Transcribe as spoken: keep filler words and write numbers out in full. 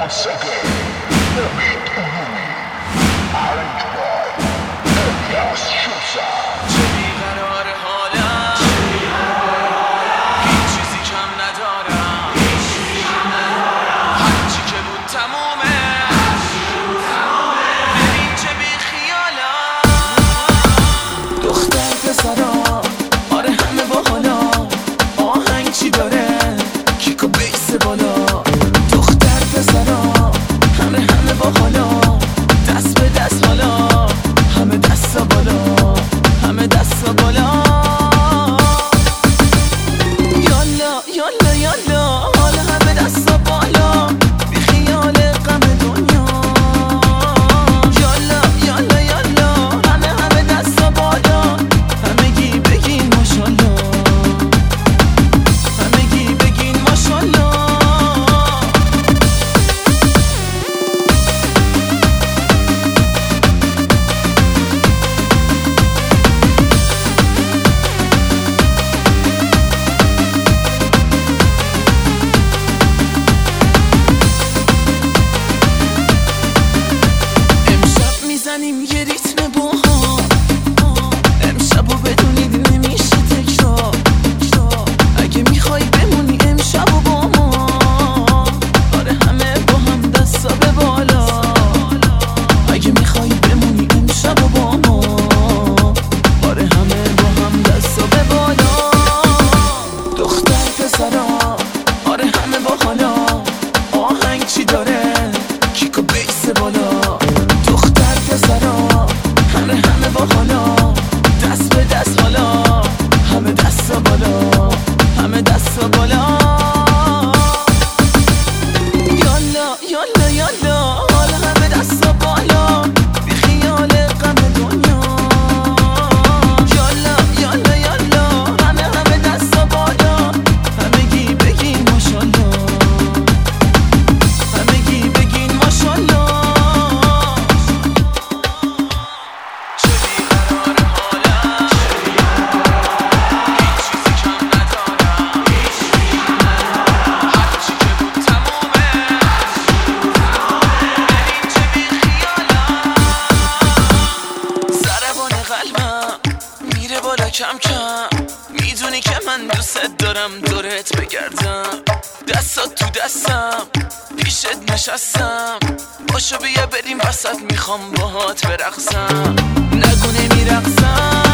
یه ریتم باها امشب و بدونید نمیشه تکرار. اگه میخوای بمونی امشب و با ما، آره همه با هم دستا به بالا. اگه میخوای بمونی امشب و با ما، آره همه با هم دستا به بالا. دختر پسرا آره همه با حالا، آهنگ چی داره کیک و بیس بالا. دختر پسرا همه همه با حالا، دست به دست حالا، همه دستا بالا، همه دستا بالا. یالا یالا یالا حالا همه دستا بالا، بی خیال غم دنیا. یالا یالا یالا همه همه دستا بالا، همگی بگین ماشالله، همگی بگین ماشالله. میره بالا کم کم، میدونی که من دوست دارم دورت بگردم. دستات تو دستم پیشت نشستم، باشو بیا بریم وسط، میخوام باهات برقصم. نگو نمیرقصم